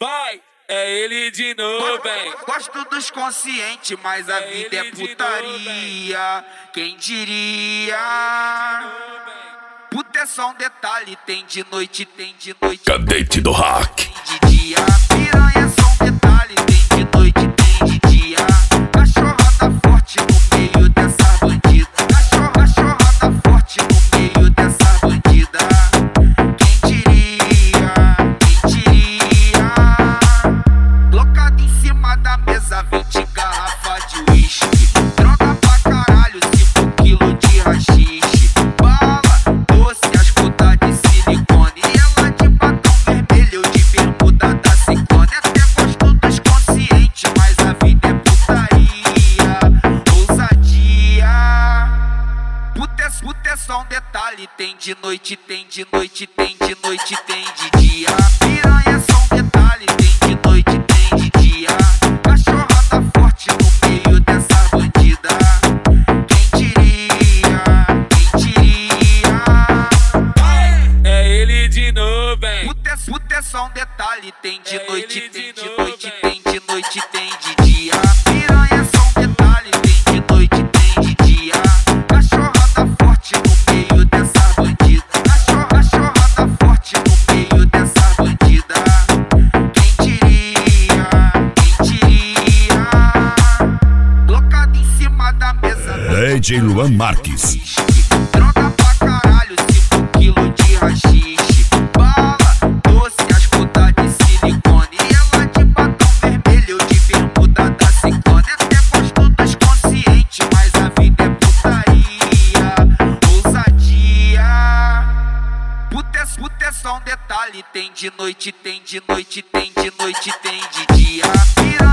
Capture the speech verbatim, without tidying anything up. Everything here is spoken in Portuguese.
Vai, é ele de novo, hein? Gosto dos conscientes, mas a É vida é ele de putaria. Quem diria? Puta é só um detalhe, tem de noite, tem de noite. Cadete do Hack. Tem de dia, piranha é só um detalhe, tem de noite, tem de dia. Cachorrada forte no meio dessa bandida. Cachorra, cachorrada forte no meio dessa bandida. Quem diria? Quem diria? Colocado em cima da mesa, vinte garrafas de uísque. Droga pra caralho, cinco quilos de rachixe. Bala, doce, as putas de silicone. E ela de batom vermelho, de bermuda da Ciclone. Até gosto dos conscientes, mas a vida é putaria. Ousadia. Puta é, puta é só um detalhe, tem de noite, tem de noite, tem de noite, tem de dia. Piranha é só um detalhe, tem de noite, tem de dia. Cachorrada forte no meio dessa bandida. Quem diria? Quem diria? É ele de novo, hein? Puta é, puta é só um detalhe, tem de É noite, ele tem de de novo, noite, hein? tem de noite, tem de dia. Piranha é só um detalhe, tem de noite, tem de dia. Cachorrada forte no meio dessa bandida. Cachorra, cachorrada forte no meio dessa bandida. Quem diria? Quem diria? Colocado em cima da mesa. D J Luan Marques. Droga pra caralho, cinco quilos de rachixe. Bala, doce, as putas de silicone. E ela de batom vermelho, de bermuda da Ciclone. Até gosto dos conscientes, mas a vida é putaria. Ousadia. Puta é, puta é só um detalhe, tem de noite, tem de noite, tem de noite, tem de dia. Piranha